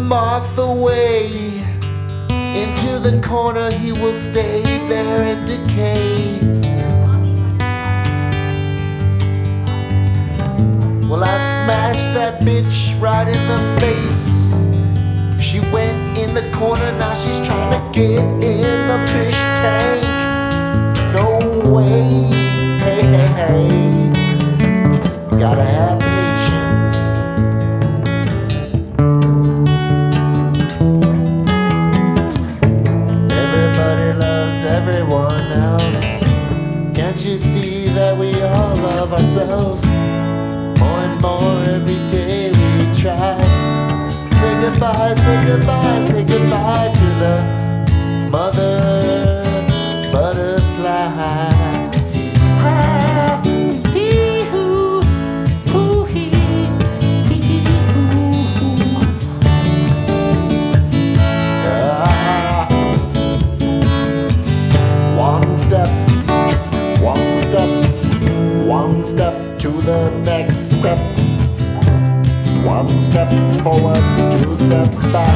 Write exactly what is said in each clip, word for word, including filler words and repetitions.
moth away. Into the corner he will stay there and decay. Well, I smashed that bitch right in the face. She went in the corner, now she's trying to get in the fish tank. No way, hey, hey, hey. Gotta have patience. Everybody loves everyone else. Can't you see that we all love ourselves? More and more every day we try. Say goodbye, say goodbye, say goodbye to the mother butterfly. Ah, hee hoo, hoo hee, hee hee hoo hoo. Ah. One step, one step, one step to the next step. One step forward, two steps back.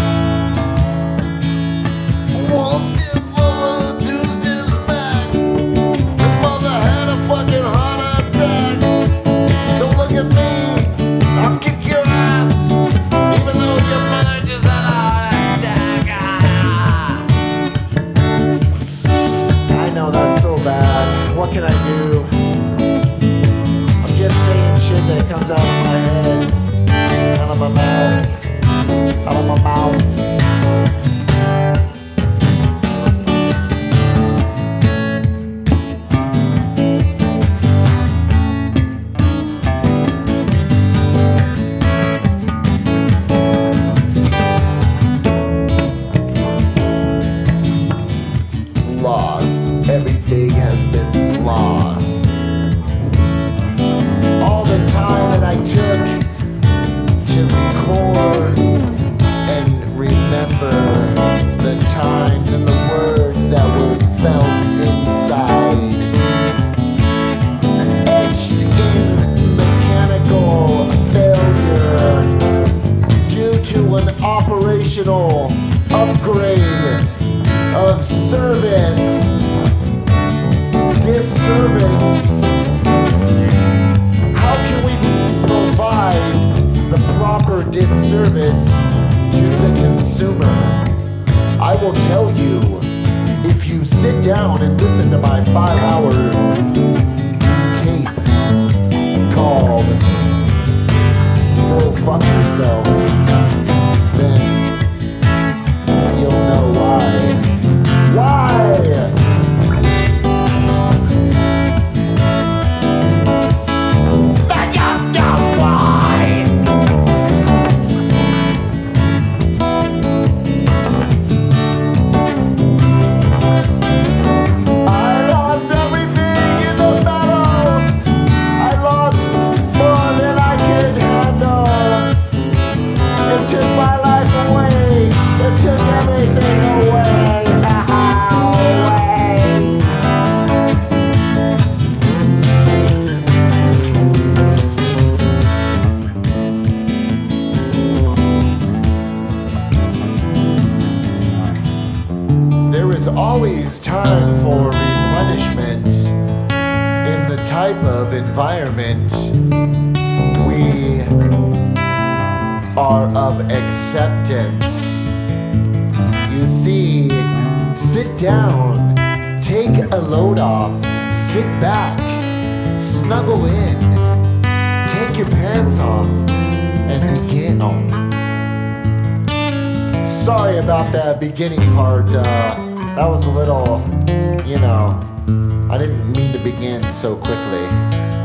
One step forward, two steps back. Your mother had a fucking heart attack. Don't look at me, I'll kick your ass. Even though your mother just had a heart attack. Ah. I know that's so bad. What can I do? I'm just saying shit that comes out of my head. Out of my mouth, out of my mouth. Lost, everything has been lost. All the time that I took to record and remember the times and the words that were felt inside, etched in mechanical failure due to an operational upgrade of service, disservice. How can we provide the proper disservice to the consumer? I will tell you, if you sit down and listen to my five-hour tape called Go Fuck Yourself, then you'll know why. Why? Always time for replenishment in the type of environment we are of acceptance. You see, sit down, take a load off, sit back, snuggle in, take your pants off, and begin. Oh. Sorry about that beginning part. Uh, That was a little, you know, I didn't mean to begin so quickly.